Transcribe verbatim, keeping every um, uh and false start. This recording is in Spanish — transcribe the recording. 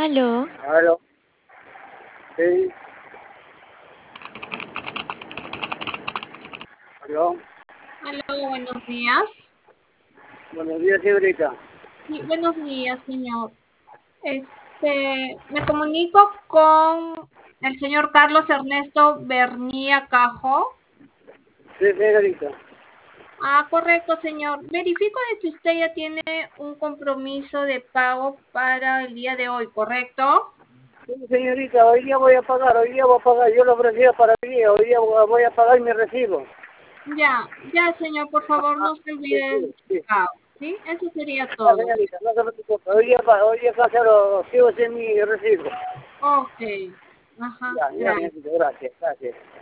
Aló. Aló. Sí. Aló. Aló, buenos días. Buenos días, señorita. Sí, buenos días, señor. Este, me comunico con el señor Carlos Ernesto Bernía Cajo. Sí, señorita. Ah, correcto, señor. Verifico de que usted ya tiene un compromiso de pago para el día de hoy, ¿correcto? Sí, señorita, hoy día voy a pagar, hoy día voy a pagar. Yo lo ofrecía para hoy día, hoy día voy a pagar mi recibo. Ya, ya, señor, por favor, Ah, no se sí, olvide del sí, sí. pago, ¿sí? Eso sería Ya, todo. señorita, no se preocupe. Hoy día, pa- hoy día cancelo, sigo sin mi recibo. Ok. Ajá, Ya, ya, gracias. señorita, gracias, gracias.